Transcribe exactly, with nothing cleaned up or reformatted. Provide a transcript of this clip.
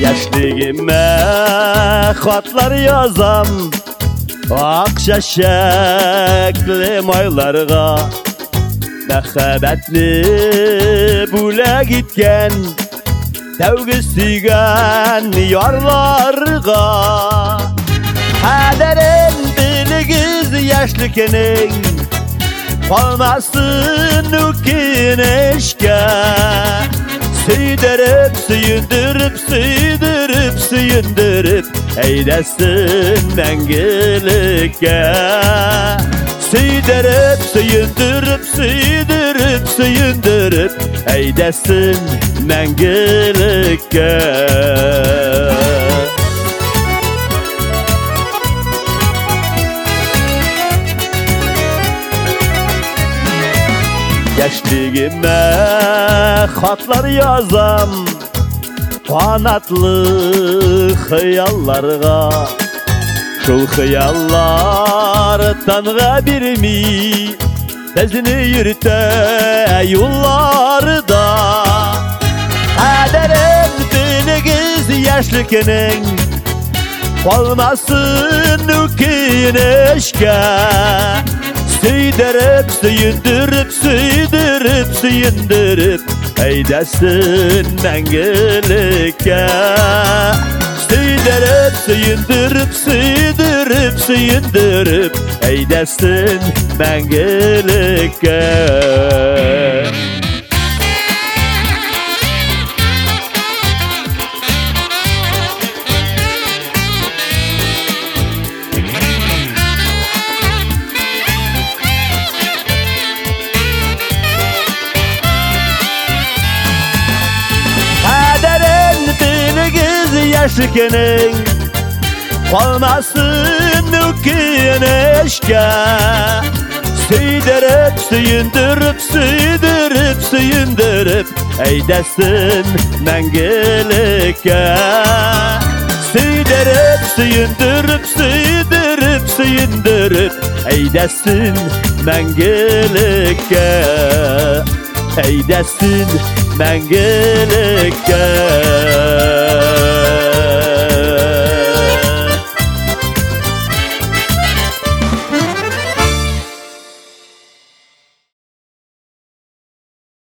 Yaşligime xatlar yazam ak şəşəkli maylarga, məxəbətli bulə gitken təvqi süygən yarlarga. Qədərin diligiz yaşlıkenin qalmasın ukin eşke. Süydürüp, süyündürüp, süydürüp, süyündürüp eylesin mengilikке. Süydürüp, süyündürüp, süydürüp, süyündürüp eylesin mengilikke. Yaşligime xatlar yazam qanatlı xiyallarga. Şul xiyallar tanğa birmi tezini yürüte yollarda. Qədərin diligiz yaşlıkenin qalmasın ukin eşke. Süydürüp, süyündürüp, süydürüp, süyündürüp eylesin mengilikке. Süydürüp, süyündürüp, süydürüp, süyündürüp eylesin mengilikke. Yaşlıkenin qalmasın ukin eşke. Süydürüp, süyündürüp, süydürüp, süyündürüp eylesin mengilikke. Süydürüp, süyündürüp, süydürüp, süyündürüp eylesin mengilikke. Eylesin mengilikke.